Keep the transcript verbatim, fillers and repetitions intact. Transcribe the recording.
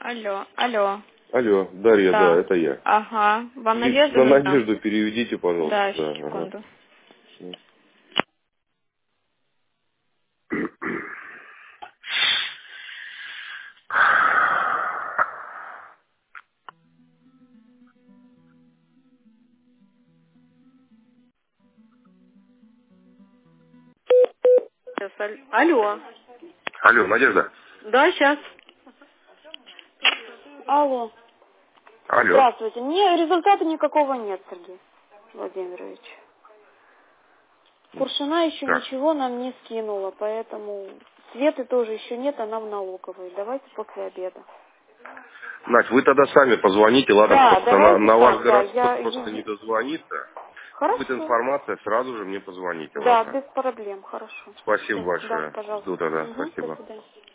Алло, алло. Алло, Дарья, да, Да. это я. Ага. Вам Пере- Надежда На нужна? Надежду переведите, пожалуйста. Да, Да, ага. секунду. Сейчас, аль- Алло. Алло, Надежда. Да, сейчас. Алло. Алло. Здравствуйте. Мне результата никакого нет, Сергей Владимирович. Куршина еще Так, ничего нам не скинула, поэтому Светы тоже еще нет, она в налоговой. Давайте после обеда. Надь, вы тогда сами позвоните, ладно, Да, потому что на, давайте на ваш так, да. городской Я... просто не дозвониться. Будет Хорошо. информация, сразу же мне позвоните, Да, ладно? без проблем, хорошо. Спасибо Все, да, большое. пожалуйста. Жду тогда, Угу, до спасибо. свидания.